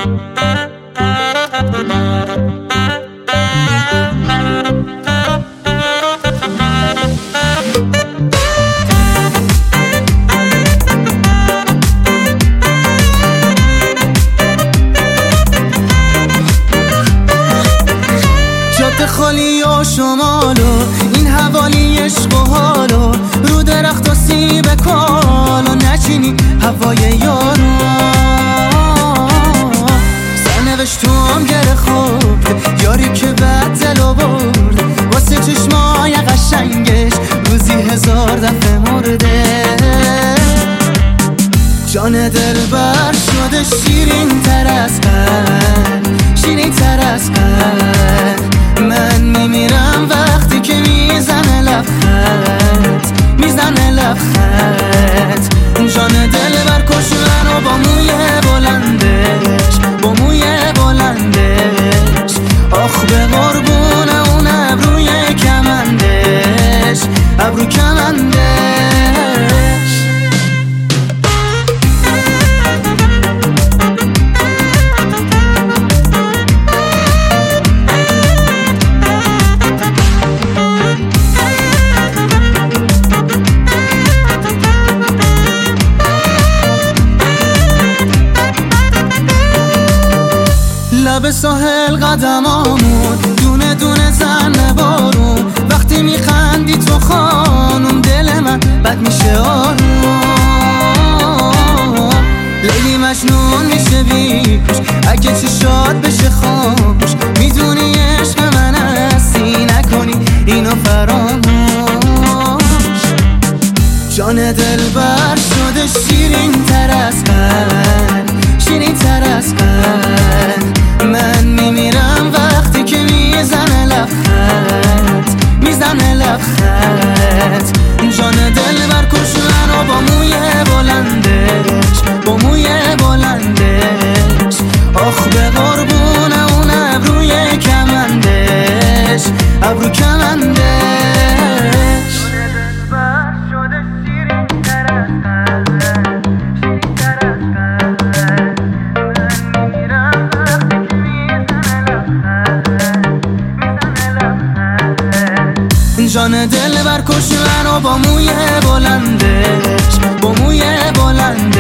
جاده خالی و شمالو این حوالی عشق و حالو رو درخت و سیب کالو نچینی هوای یارو سرنوشت تو هم گره خورد یاری که بد دلو برد واسه چشمای قشنگش روزی 1000 دفعه مرده جان دلبر شده شیرین تر از قلب شیرین تر از قلب من میمیرم وقتی که میزنه لبخند میزنه لبخند جان دلبر کش منو با موی بلندش با موی بلندش آخ به قربون اون ابروی کمندش ابرو کمندش لب ساحل قدمامون دونه دونه زن بارون وقتی میخندی تو خانم دل من بد میشه آروم لیلی مجنون میشه بیش اگه چشات بشه خاموش میدونی عشق من هستی نکنی اینو فراموش جان دلبر شده شیرین تر از قلب شیرین تر از قلب من میمیرم وقتی که میزنه لبخند میزنه لبخند جان دلبر کش منو با موی بلندش با موی بلندش آخ به قربون اون ابروی کمندش ابرو کمندش جان دلبر کش منو با موی بلندش با موی بلندش